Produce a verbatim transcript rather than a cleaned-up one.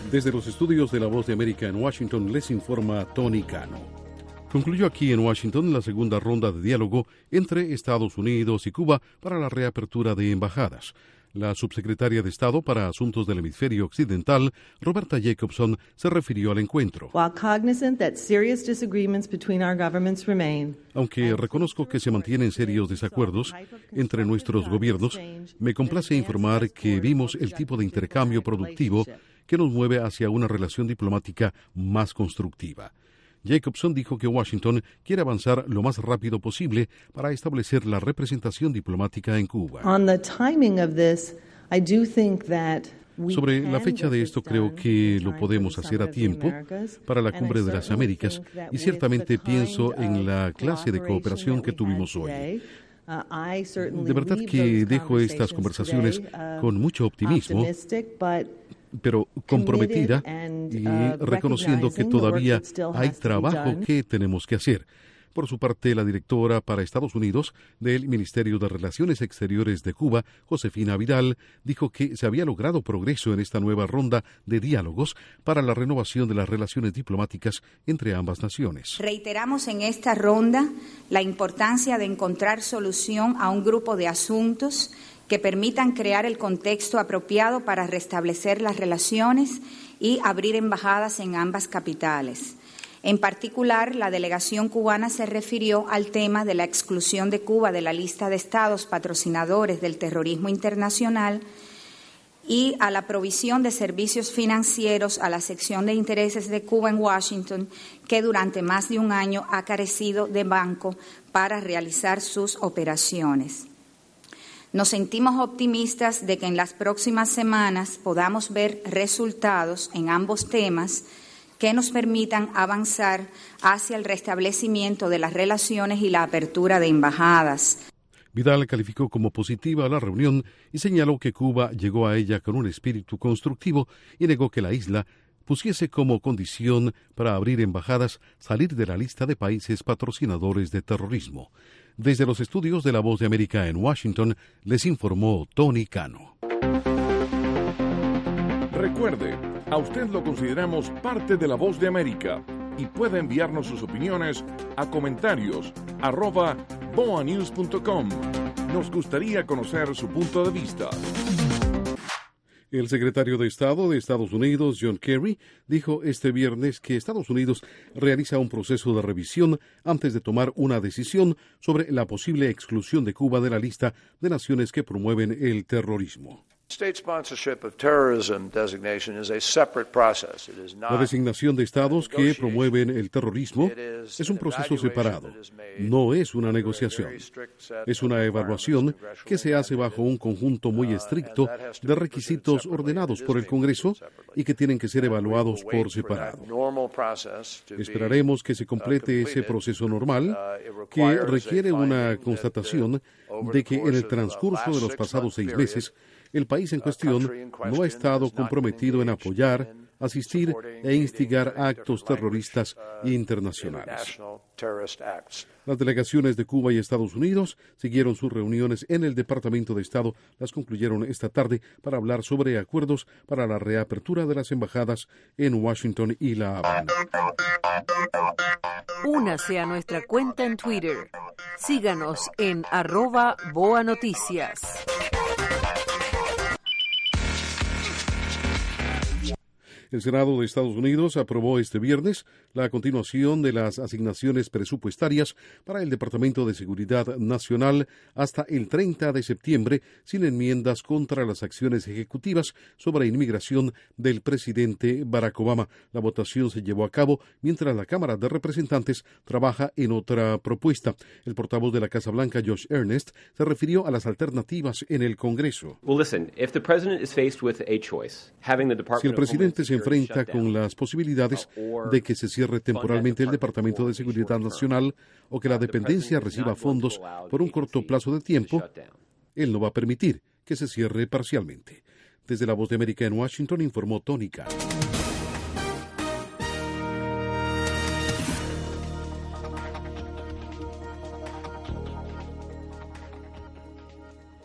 Desde los estudios de La Voz de América en Washington les informa Tony Cano. Concluyó aquí en Washington la segunda ronda de diálogo entre Estados Unidos y Cuba para la reapertura de embajadas. La subsecretaria de Estado para Asuntos del Hemisferio Occidental, Roberta Jacobson, se refirió al encuentro. Aunque reconozco que se mantienen serios desacuerdos entre nuestros gobiernos, me complace informar que vimos el tipo de intercambio productivo que nos mueve hacia una relación diplomática más constructiva. Jacobson dijo que Washington quiere avanzar lo más rápido posible para establecer la representación diplomática en Cuba. Sobre la fecha de esto, creo que lo podemos hacer a tiempo para la Cumbre de las Américas y ciertamente pienso en la clase de cooperación que tuvimos hoy. De verdad que dejo estas conversaciones con mucho optimismo, pero comprometida y reconociendo que todavía hay trabajo que tenemos que hacer. Por su parte, la directora para Estados Unidos del Ministerio de Relaciones Exteriores de Cuba, Josefina Vidal, dijo que se había logrado progreso en esta nueva ronda de diálogos para la renovación de las relaciones diplomáticas entre ambas naciones. Reiteramos en esta ronda la importancia de encontrar solución a un grupo de asuntos que permitan crear el contexto apropiado para restablecer las relaciones y abrir embajadas en ambas capitales. En particular, la delegación cubana se refirió al tema de la exclusión de Cuba de la lista de estados patrocinadores del terrorismo internacional y a la provisión de servicios financieros a la sección de intereses de Cuba en Washington, que durante más de un año ha carecido de banco para realizar sus operaciones. Nos sentimos optimistas de que en las próximas semanas podamos ver resultados en ambos temas que nos permitan avanzar hacia el restablecimiento de las relaciones y la apertura de embajadas. Vidal calificó como positiva la reunión y señaló que Cuba llegó a ella con un espíritu constructivo y negó que la isla pusiese como condición para abrir embajadas salir de la lista de países patrocinadores de terrorismo. Desde los estudios de La Voz de América en Washington, les informó Tony Cano. Recuerde, a usted lo consideramos parte de La Voz de América y puede enviarnos sus opiniones a comentarios arroba boanews punto com. Nos gustaría conocer su punto de vista. El secretario de Estado de Estados Unidos, John Kerry, dijo este viernes que Estados Unidos realiza un proceso de revisión antes de tomar una decisión sobre la posible exclusión de Cuba de la lista de naciones que promueven el terrorismo. La designación de estados que promueven el terrorismo es un proceso separado, no es una negociación. Es una evaluación que se hace bajo un conjunto muy estricto de requisitos ordenados por el Congreso y que tienen que ser evaluados por separado. Esperaremos que se complete ese proceso normal, que requiere una constatación de que en el transcurso de los pasados seis meses el país en cuestión no ha estado comprometido en apoyar, asistir e instigar actos terroristas internacionales. Las delegaciones de Cuba y Estados Unidos siguieron sus reuniones en el Departamento de Estado. Las concluyeron esta tarde para hablar sobre acuerdos para la reapertura de las embajadas en Washington y La Habana. Únase a nuestra cuenta en Twitter. Síganos en arroba Boa Noticias. El Senado de Estados Unidos aprobó este viernes la continuación de las asignaciones presupuestarias para el Departamento de Seguridad Nacional hasta el treinta de septiembre, sin enmiendas contra las acciones ejecutivas sobre inmigración del presidente Barack Obama. La votación se llevó a cabo mientras la Cámara de Representantes trabaja en otra propuesta. El portavoz de la Casa Blanca, Josh Earnest, se refirió a las alternativas en el Congreso. Well, listen, if the president is faced with a choice, having the Department si el presidente se enfrenta con las posibilidades de que se cierre temporalmente el Departamento de Seguridad Nacional o que la dependencia reciba fondos por un corto plazo de tiempo, él no va a permitir que se cierre parcialmente. Desde La Voz de América en Washington informó Tony Cano.